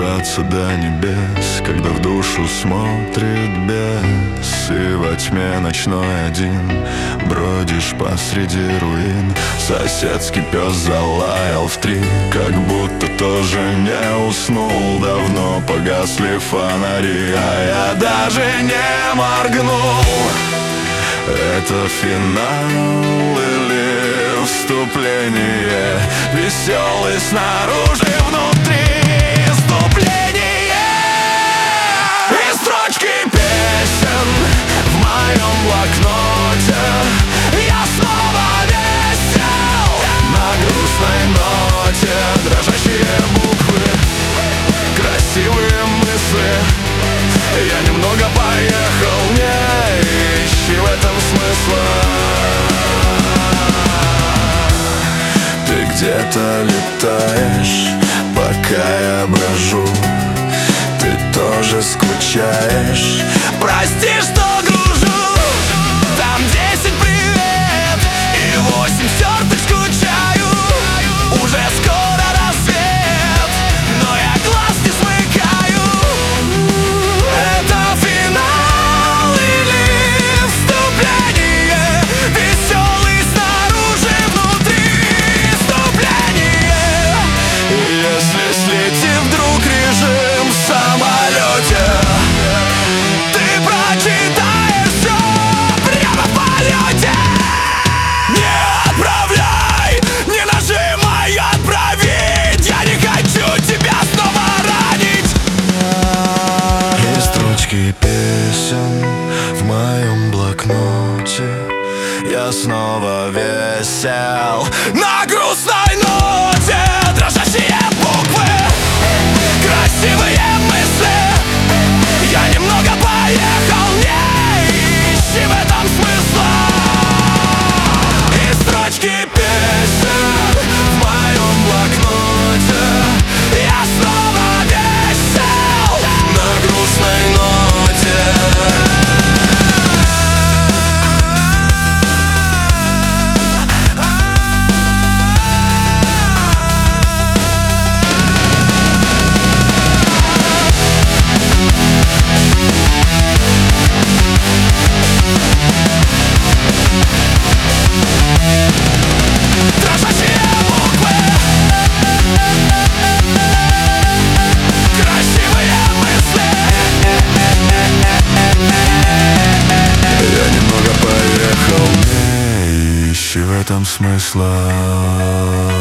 добраться до небес, когда в душу смотрит бес. И во тьме ночной один бродишь посреди руин. Соседский пес залаял в 3, как будто тоже не уснул. Давно погасли фонари, а я даже не моргнул. Это финал или вступление? Веселый снаружи, внутри вступление. И строчки песен в моем блокноте. Я снова весел на грустной ноте. Дрожащие буквы, красивые мысли. Я немного поехал, не ищи в этом смысла. Ты где-то летаешь, пока я брожу. Ты тоже скучаешь. Прости, что гружу. Там 10 привет и 8 стертых скучаю. Уже скоро рассвет, но я глаз не смыкаю. Это финал или вступление? Веселый снаружи, внутри вступление. Если слетит вдруг режим в самолете, ты прочитаешь все прямо в полете. Не отправляй, не нажимай отправить. Я не хочу тебя снова ранить. И строчки песен в моем блокноте. Я снова весел на грустной ноте. Дрожащие буквы, красивые мысли. Я немного поехал, не ищи в этом смысла. И строчки песен в моем блокноте. Я снова весел на грустной ноте. Дрожащие буквы, красивые мысли. Я немного поехал, не ищи в этом смысла.